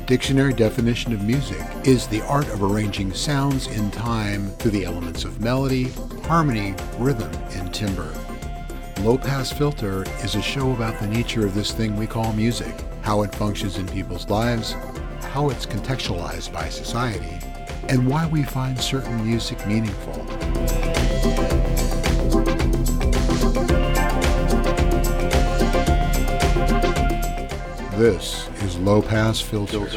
Dictionary definition of music is the art of arranging sounds in time through the elements of melody, harmony, rhythm, and timbre. Low Pass Filter is a show about the nature of this thing we call music, how it functions in people's lives, how it's contextualized by society, and why we find certain music meaningful. This is Low Pass Filter.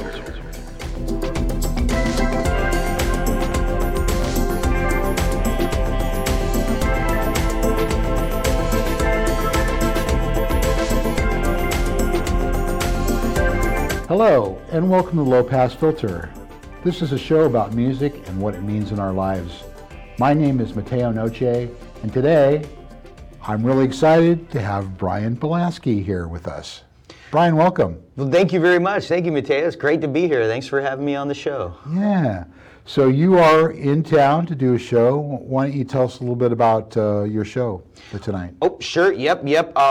Hello, and welcome to Low Pass Filter. This is a show about music and what it means in our lives. My name is Matteo Noce, and today I'm really excited to have Brian Pulaski here with us. Brian, welcome. Well, thank you very much. Thank you, Matteo. It's great to be here. Thanks for having me on the show. Yeah. So you are in town to do a show. Why don't you tell us a little bit about your show for tonight? Oh, sure. Yep.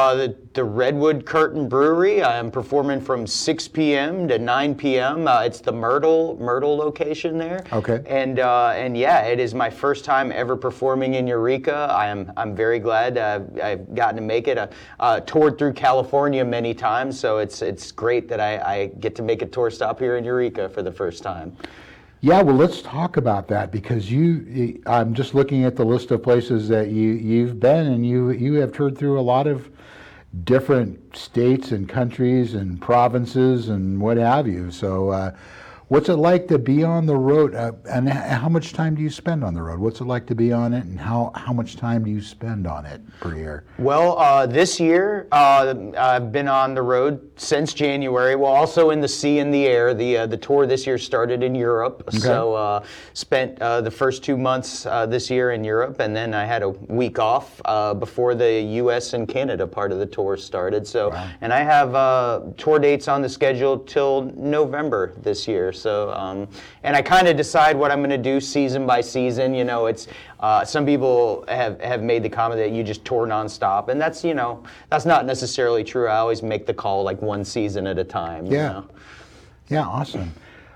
The Redwood Curtain Brewery. I am performing from 6 p.m. to 9 p.m. It's the Myrtle location there. Okay. And yeah, it is my first time ever performing in Eureka. I'm very glad I've gotten to make it. Toured through California many times, so it's great that I get to make a tour stop here in Eureka for the first time. Yeah, well, let's talk about that because I'm just looking at the list of places that you've been, and you have toured through a lot of different states and countries and provinces and what have you. So what's it like to be on the road, and how much time do you spend on the road? What's it like to be on it, and how much time do you spend on it per year? Well, this year I've been on the road since January. Well, also in the sea and the air. The tour this year started in Europe, okay. So spent the first 2 months this year in Europe, and then I had a week off before the U.S. and Canada part of the tour started. So, wow. And I have tour dates on the schedule till November this year. So, and I kind of decide what I'm going to do season by season. You know, it's some people have made the comment that you just tour nonstop, and that's not necessarily true. I always make the call like one season at a time. Yeah. You know? Yeah, awesome.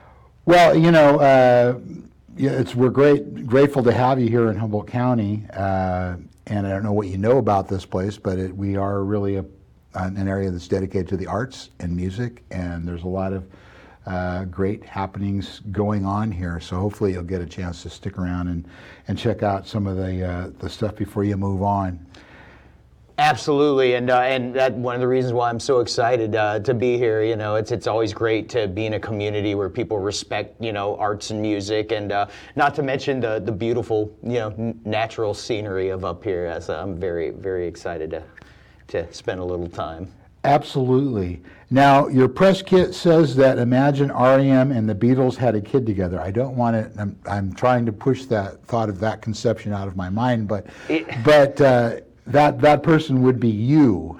Well, we're grateful to have you here in Humboldt County, and I don't know what you know about this place, but we are really an area that's dedicated to the arts and music, and there's a lot of great happenings going on here. So hopefully you'll get a chance to stick around and check out some of the stuff before you move on. Absolutely, and that one of the reasons why I'm so excited to be here. You know, it's always great to be in a community where people respect arts and music, and not to mention the beautiful natural scenery of up here. As I'm very, very excited to spend a little time. Absolutely. Now, your press kit says that Imagine REM and the Beatles had a kid together. I don't want to. I'm trying to push that thought of that conception out of my mind, but that person would be you.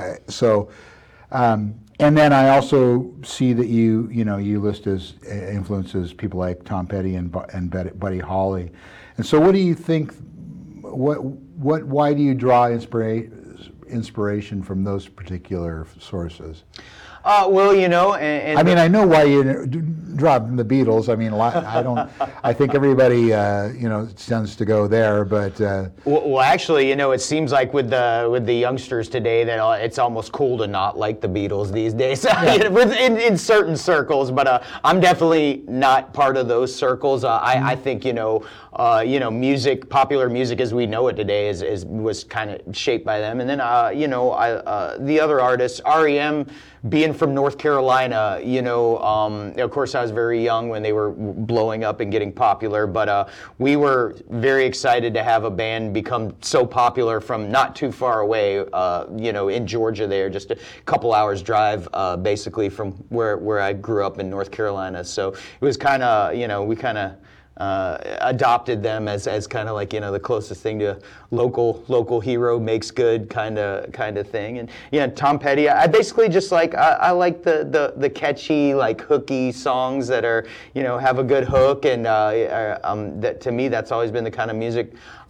And then I also see that you list as influences people like Tom Petty and Buddy Holly. And so, what do you think? Why do you draw inspiration from those particular sources? Well, I know why you dropped the Beatles. I mean, I think everybody, tends to go there, but. Well, actually, it seems like with the youngsters today that it's almost cool to not like the Beatles these days, yeah. in certain circles. But I'm definitely not part of those circles. I think music, popular music as we know it today, was kind of shaped by them. And then the other artists, REM. Being from North Carolina, of course I was very young when they were blowing up and getting popular, but we were very excited to have a band become so popular from not too far away, in Georgia there, just a couple hours drive, basically from where I grew up in North Carolina. So it was kind of, we kind of adopted them as kind of like the closest thing to local hero makes good kind of thing. And Tom Petty, I basically just I like the catchy hooky songs that are have a good hook, and that to me that's always been the kind of music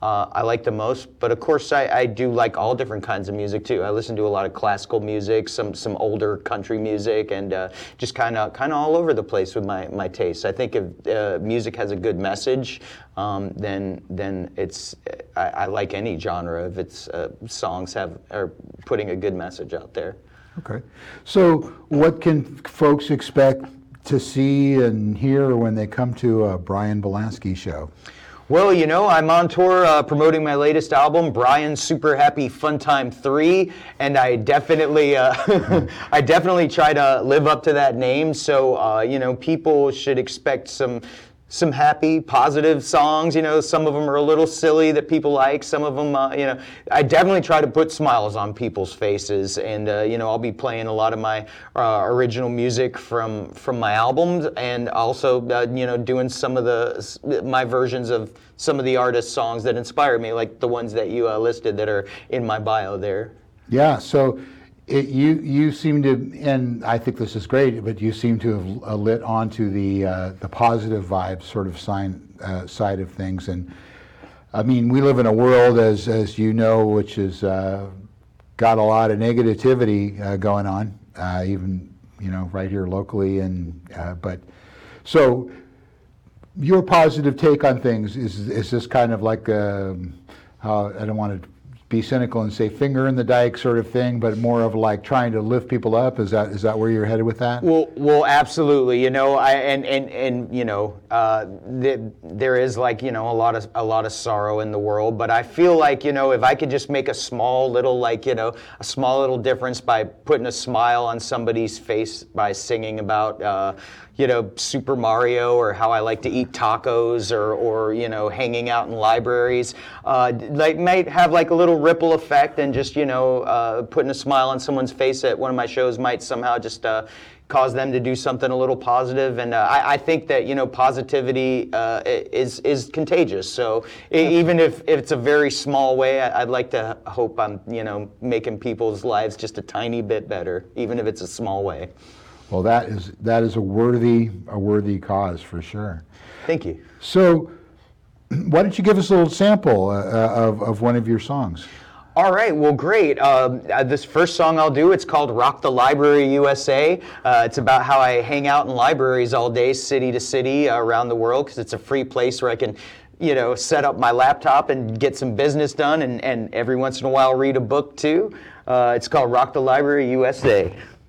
I like the most. But of course, I do like all different kinds of music too. I listen to a lot of classical music, some older country music, and just kind of all over the place with my tastes. I think if music has a good message, then it's I like any genre if its songs are putting a good message out there. Okay. So what can folks expect to see and hear when they come to a Brian Bielanski show? Well, I'm on tour promoting my latest album, Brian's Super Happy Fun Time 3, and I definitely I definitely try to live up to that name. So, people should expect some happy, positive songs. Some of them are a little silly that people like. Some of them, I definitely try to put smiles on people's faces. And, I'll be playing a lot of my original music from my albums, and also, doing some of my versions of some of the artists' songs that inspire me, like the ones that you listed that are in my bio there. Yeah, so you seem to, and I think this is great, but you seem to have lit onto the positive vibe sort of side of things. And I mean, we live in a world, as you know, which has got a lot of negativity going on, even right here locally. And but so your positive take on things is this kind of like I don't want to be cynical and say finger in the dike sort of thing, but more of like trying to lift people up. Is that where you're headed with that? Well, absolutely. There is like a lot of sorrow in the world, but I feel like if I could just make a small little difference by putting a smile on somebody's face by singing about Super Mario, or how I like to eat tacos, or hanging out in libraries, might have like a little ripple effect, and just putting a smile on someone's face at one of my shows might somehow just cause them to do something a little positive. And I think that positivity is contagious. So even if it's a very small way, I'd like to hope I'm making people's lives just a tiny bit better, even if it's a small way. Well, that is a worthy cause for sure. Thank you. So, why don't you give us a little sample of one of your songs? All right, well, great. This first song I'll do, it's called Rock the Library USA. It's about how I hang out in libraries all day, city to city, around the world, because it's a free place where I can set up my laptop and get some business done, and every once in a while read a book too. It's called Rock the Library USA.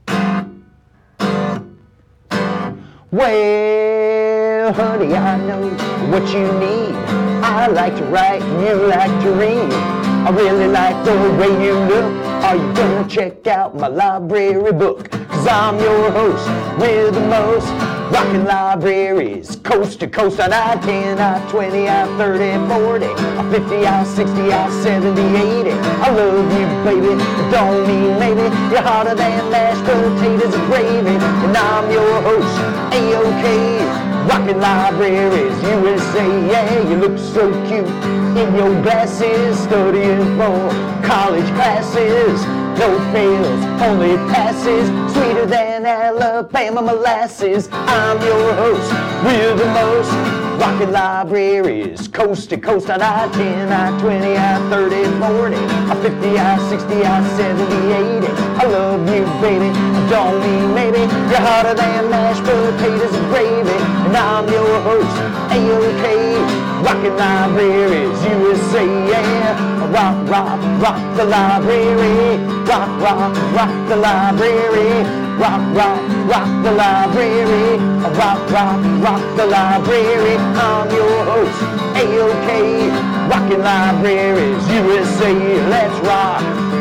Well, honey, I know what you need. I like to write and you like to read. I really like the way you look. Are you gonna check out my library book? 'Cause I'm your host with the most rockin' libraries, coast to coast, on I-10, I-20, I-30, 40, I-50, I-60, I-70, 80. I love you, baby, don't mean maybe. You're hotter than mashed potatoes and gravy. And I'm your host, A-OK, rockin' libraries, USA. Yeah, you look so cute in your glasses, studying for college classes. No fails, only passes, sweeter than Alabama molasses. I'm your host with the most rockin' libraries, coast to coast, on I-10, I-20, I-30, 40, I-50, I-60, I-70, 80. I love you, baby, don't mean maybe. You're hotter than mashed potatoes and gravy. And I'm your host, A-OK, rockin' libraries, USA. Yeah, rock, rock, rock the library. Rock, rock, rock the library. Rock, rock, rock the library. Rock, rock, rock the library. I'm your host, A-OK, rockin' libraries, USA. Let's rock.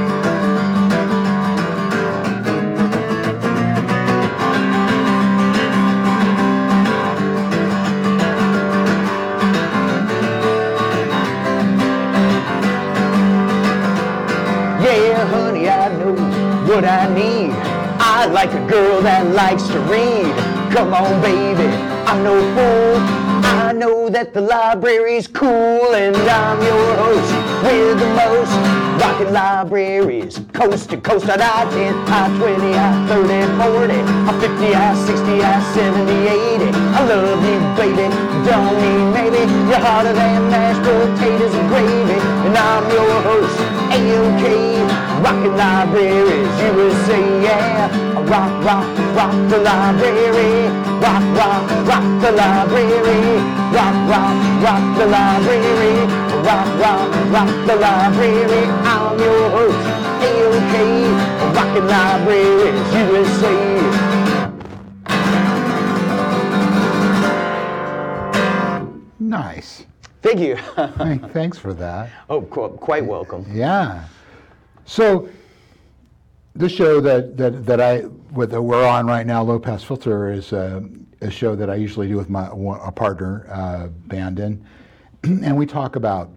Yeah, honey, I know what I need. I like a girl that likes to read. Come on, baby, I'm no fool. I know that the library's cool, and I'm your host with the most rockin' libraries, coast to coast, on I-10, I-20, I-30, 40, I-50, I-60, I-70, 80. I love you, baby, don't mean maybe. You're harder than mashed potatoes and gravy. And I'm your host, A-OK, rockin' libraries, USA, yeah. Rock, rock, rock the library. Rock, rock, rock the library. Rock, rock, rock the library. Rock, rock, rock the library. I'm your host, A-OK, rockin' libraries, USA. Nice. Thank you. Thanks for that. Oh, quite welcome. Yeah. So the show that we're on right now, Low Pass Filter, is a show that I usually do with a partner, Bandon, and we talk about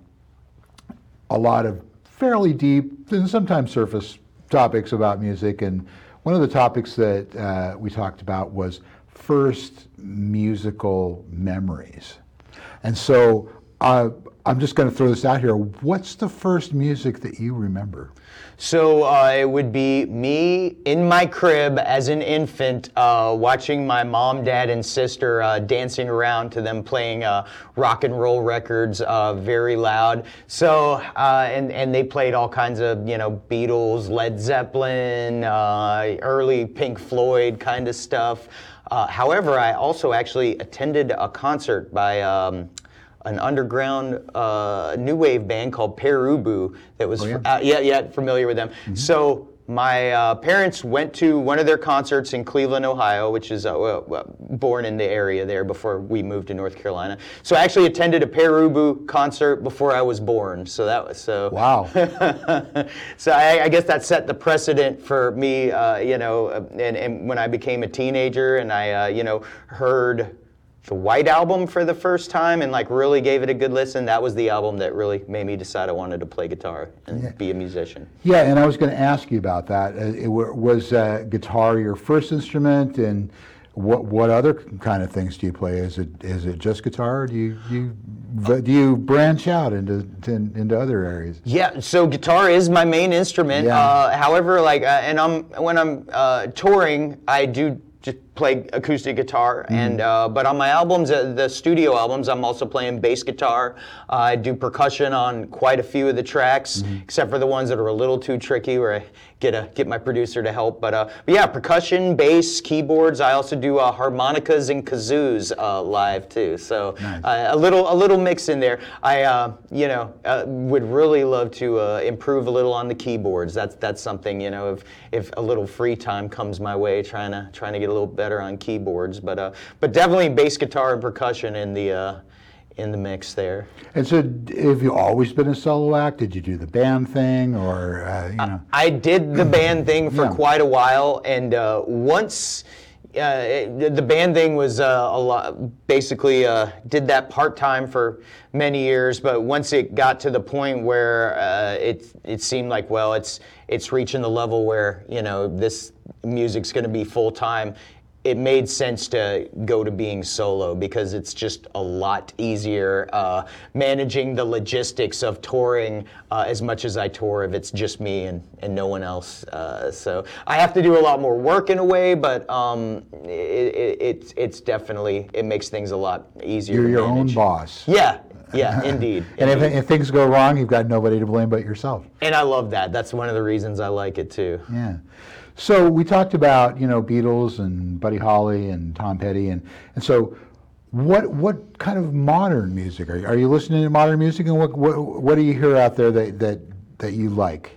a lot of fairly deep and sometimes surface topics about music. And one of the topics that we talked about was first musical memories. And so I'm just going to throw this out here. What's the first music that you remember? So it would be me in my crib as an infant, watching my mom, dad, and sister dancing around to them playing rock and roll records very loud. So and they played all kinds of Beatles, Led Zeppelin, early Pink Floyd kind of stuff. However, I also actually attended a concert by an underground new wave band called Pere Ubu that was familiar with them. Mm-hmm. So my parents went to one of their concerts in Cleveland, Ohio, which is born in the area there before we moved to North Carolina. So I actually attended a Pere Ubu concert before I was born. So that was wow. So I guess that set the precedent for me, and when I became a teenager and I heard the White Album for the first time and really gave it a good listen. That was the album that really made me decide I wanted to play guitar and be a musician. Yeah, and I was going to ask you about that. Was guitar your first instrument, and what other kind of things do you play? Is it just guitar, or do you branch out into other areas? Yeah, so guitar is my main instrument. Yeah. However, when I'm touring, I do just play acoustic guitar, and but on my albums, the studio albums, I'm also playing bass guitar. I do percussion on quite a few of the tracks, except for the ones that are a little too tricky, where I get my producer to help. But yeah, percussion, bass, keyboards. I also do harmonicas and kazoos live too. So nice. A little mix in there. I would really love to improve a little on the keyboards. That's something, if a little free time comes my way, trying to get a little better on keyboards, but definitely bass guitar and percussion in the mix there. And so, have you always been a solo act? Did you do the band thing, or I did the band thing for quite a while, and once. The band thing was a lot. Basically, did that part-time for many years, but once it got to the point where it seemed like, well, it's reaching the level where this music's going to be full-time. It made sense to go to being solo because it's just a lot easier managing the logistics of touring as much as I tour if it's just me and no one else. So I have to do a lot more work in a way, but it's definitely, it makes things a lot easier. You're to your manage. own boss. Yeah, indeed. And indeed. if things go wrong, you've got nobody to blame but yourself. And I love that. That's one of the reasons I like it too. Yeah. So we talked about, Beatles and Buddy Holly and Tom Petty, and so what kind of modern music are you listening to modern music, and what do you hear out there that you like?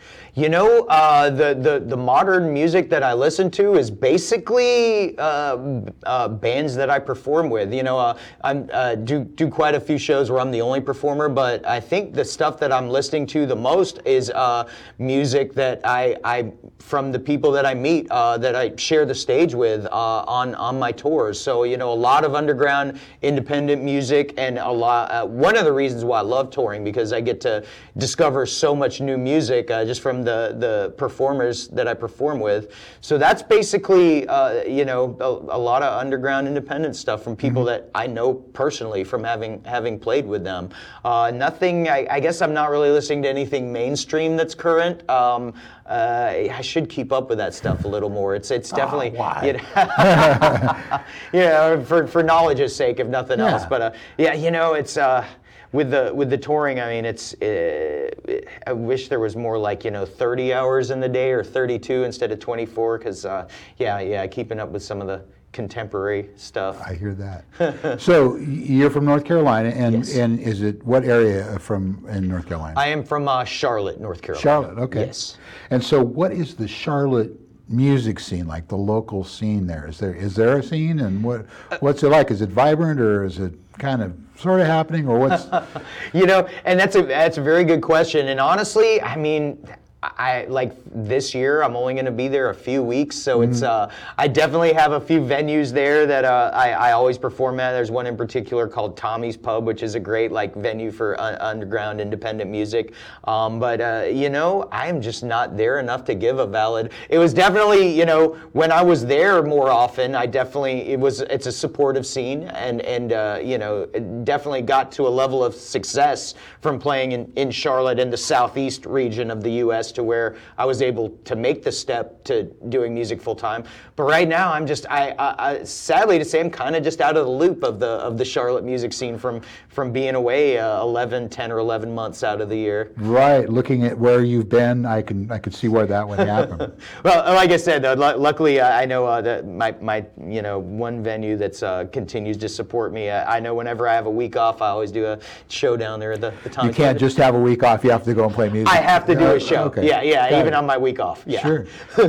The modern music that I listen to is basically bands that I perform with. I do quite a few shows where I'm the only performer, but I think the stuff that I'm listening to the most is music that I from the people that I meet, that I share the stage with on my tours. So a lot of underground independent music, and a lot. One of the reasons why I love touring, because I get to discover so much new music just from from the performers that I perform with. So that's basically, you know, a lot of underground independent stuff from people that I know personally from having played with them. Nothing, I guess I'm not really listening to anything mainstream that's current. I should keep up with that stuff a little more. It's definitely, why? you know, yeah, for knowledge's sake, if nothing else. But yeah, you know, it's with the touring. I mean, I wish there was more like, you know, 30 hours in the day or 32 instead of 24. Because yeah, keeping up with some of the contemporary stuff. I hear that. So you're from North Carolina, and Yes. and is it what area in North Carolina? I am from Charlotte, North Carolina. Charlotte, okay. Yes. And so what is the Charlotte music scene like, the local scene there? Is there a scene, and what's it like? Is it vibrant, or is it kind of sort of happening, or what's You know, and that's a very good question. And honestly, I mean, I like this year, I'm only going to be there a few weeks, so it's I definitely have a few venues there that I always perform at. There's one in particular called Tommy's Pub, which is a great like venue for underground independent music. But you know, I'm just not there enough to give a valid. It was definitely, you know, when I was there more often, it's a supportive scene, and you know, it definitely got to a level of success from playing in Charlotte in the southeast region of the U.S. to where I was able to make the step to doing music full time. But right now, I'm just, I sadly to say, I'm kind of just out of the loop of the Charlotte music scene from being away 10 or 11 months out of the year. right? Looking at where you've been, I could see where that would happen. Well, like I said, though, luckily I know that my you know, one venue that's continues to support me. I know whenever I have a week off, I always do a show down there at the Tommy. You can't just have a week off. You have to go and play music. I have to do a show. Okay. Yeah, Got even it. on my week off. Yeah. Sure.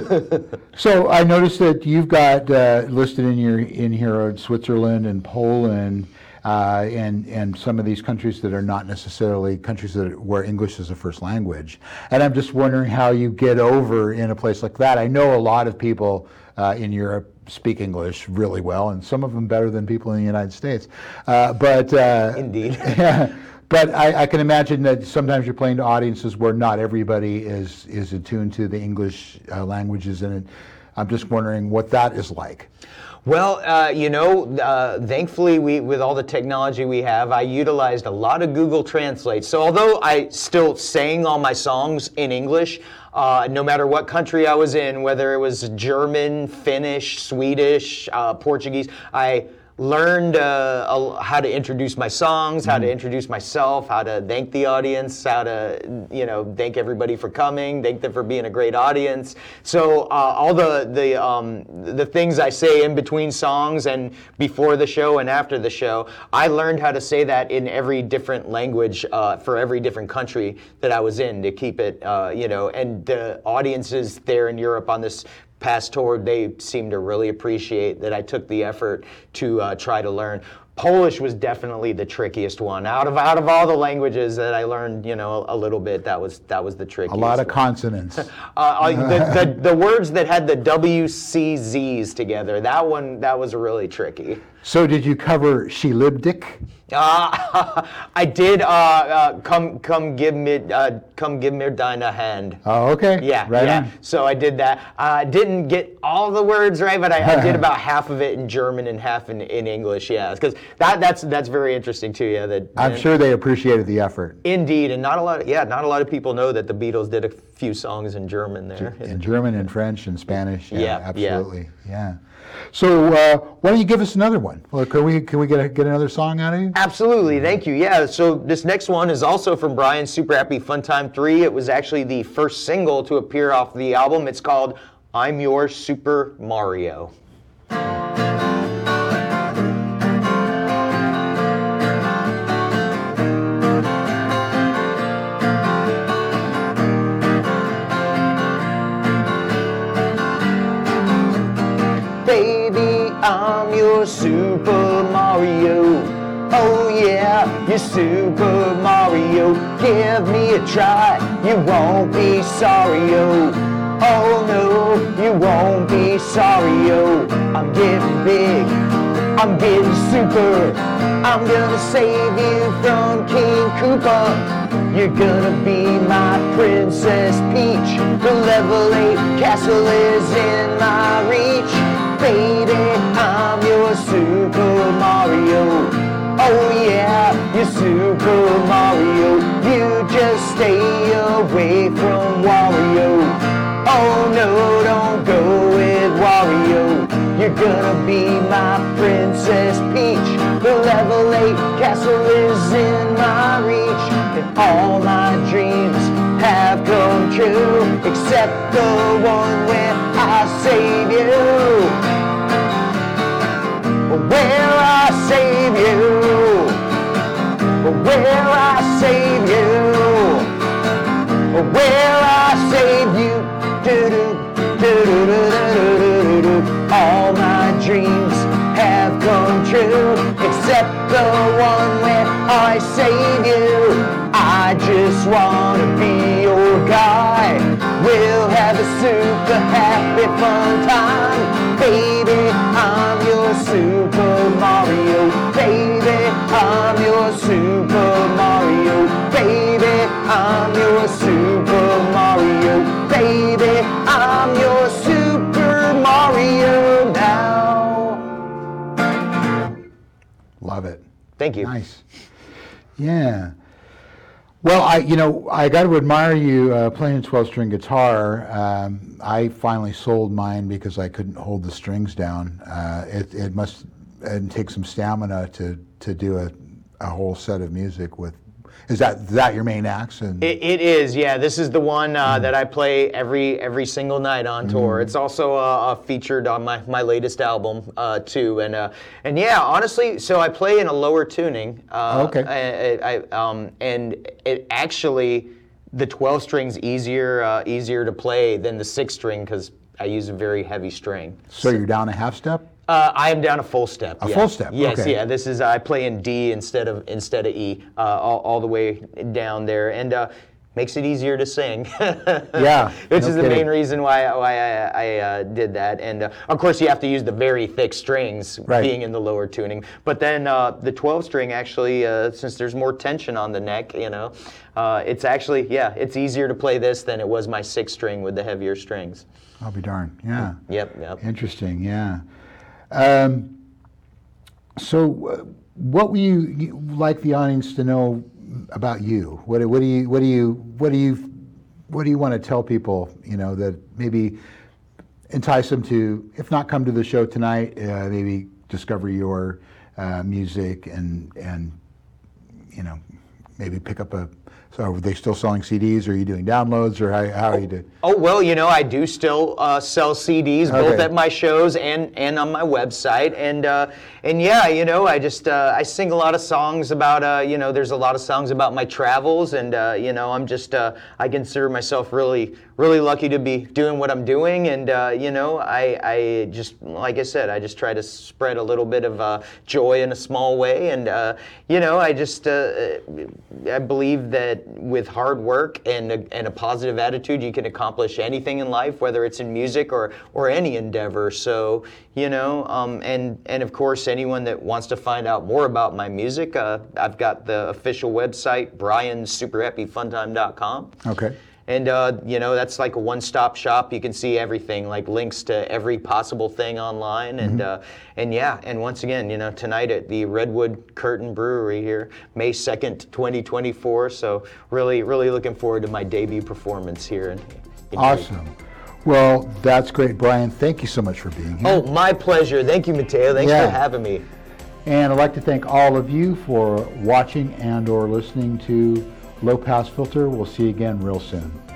So I noticed that you've got listed in here Switzerland and Poland, and some of these countries that are not necessarily countries where English is a first language. And I'm just wondering how you get over in a place like that. I know a lot of people in Europe speak English really well, and some of them better than people in the United States. But Indeed. yeah. But I can imagine that sometimes you're playing to audiences where not everybody is attuned to the English languages, and I'm just wondering what that is like. Well, you know, thankfully, with all the technology we have, I utilized a lot of Google Translate. So although I still sang all my songs in English, no matter what country I was in, whether it was German, Finnish, Swedish, Portuguese, I learned how to introduce my songs, how to introduce myself, how to thank the audience, how to, you know, thank everybody for coming, thank them for being a great audience. So all the things I say in between songs and before the show and after the show, I learned how to say that in every different language for every different country that I was in to keep it, you know, and the audiences there in Europe on this past tour, they seem to really appreciate that I took the effort to try to learn. Polish was definitely the trickiest one. Out of all the languages that I learned, you know, a little bit, that was the trickiest. A lot of one. consonants. The words that had the WCZs together, that was really tricky. So did you cover She Libdik? I did. Come give me thine a hand. Oh, okay. Yeah, Right yeah. on. So I did that. I didn't get all the words right, but I did about half of it in German and half in English. Yeah, because that's very interesting too. Yeah, I'm sure they appreciated the effort. Indeed, and not a lot of people know that the Beatles did a few songs in German there. In German and French and Spanish. Yeah, absolutely. Yeah. So why don't you give us another one? Well, can we get another song out of you? Absolutely, thank you. Yeah, so this next one is also from Brian's Super Happy Fun Time 3. It was actually the first single to appear off the album. It's called I'm Your Super Mario. Baby, I'm your Super Mario. Oh yeah, you're Super Mario. Give me a try, you won't be sorry, oh. Oh no, you won't be sorry, oh. I'm getting big, I'm getting super. I'm gonna save you from King Koopa. You're gonna be my Princess Peach. The level 8 castle is in my reach. Baby, I'm your Super Mario. Oh yeah, you're Super Mario. You just stay away from Wario. Oh no, don't go with Wario. You're gonna be my Princess Peach. The level 8 castle is in my reach. And all my dreams have come true, except the one where I save you. Where I save you. Where I save you. Where I save you. All my dreams have come true, except the one where I save you. I just wanna be your guy. We'll have a super happy fun time. Baby, I'm your Super Mario. Baby, I'm your Super Mario. Baby, I'm your Super Mario. Baby, I'm your Super Mario now. Love it. Thank you. Nice. Yeah. Well, I got to admire you playing a 12-string guitar. I finally sold mine because I couldn't hold the strings down. It must take some stamina to do a whole set of music with. Is that your main axe? And It is, yeah. This is the one that I play every single night on tour. It's also featured on my latest album too. And yeah, honestly, so I play in a lower tuning. Okay. And it actually, the 12 string's easier to play than the 6 string because I use a very heavy string. So you're down a half step? I am down a full step. A full step. Yes, okay. yeah. This is I play in D instead of E, all the way down there, and makes it easier to sing. Yeah, which no is the kidding. main reason why I did that. And of course, you have to use the very thick strings, Right. being in the lower tuning. But then the 12 string actually, since there's more tension on the neck, it's actually it's easier to play this than it was my 6 string with the heavier strings. I'll be darned. Yeah. Yep. Interesting. Yeah. So, what would you like the audience to know about you? What do you want to tell people? That maybe entice them to, if not come to the show tonight, maybe discover your music and maybe pick up a. So are they still selling CDs? Or are you doing downloads, or how are you doing? Oh, well, I do still sell CDs, both Okay. at my shows and on my website. And yeah, I just, I sing a lot of songs about, there's a lot of songs about my travels. And, I'm just, I consider myself really lucky to be doing what I'm doing. And, I just, like I said, I just try to spread a little bit of joy in a small way. And, I just, I believe that with hard work and a positive attitude, you can accomplish anything in life, whether it's in music or any endeavor. So, and of course, anyone that wants to find out more about my music, I've got the official website, briansuperhappyfuntime.com. Okay. And, that's like a one-stop shop. You can see everything, like links to every possible thing online. And once again, tonight at the Redwood Curtain Brewery here, May 2nd, 2024. So really looking forward to my debut performance here. Awesome. Well, that's great, Brian. Thank you so much for being here. Oh, my pleasure. Thank you, Mateo. Thanks Yeah. for having me. And I'd like to thank all of you for watching and or listening to Low Pass Filter. We'll see you again real soon.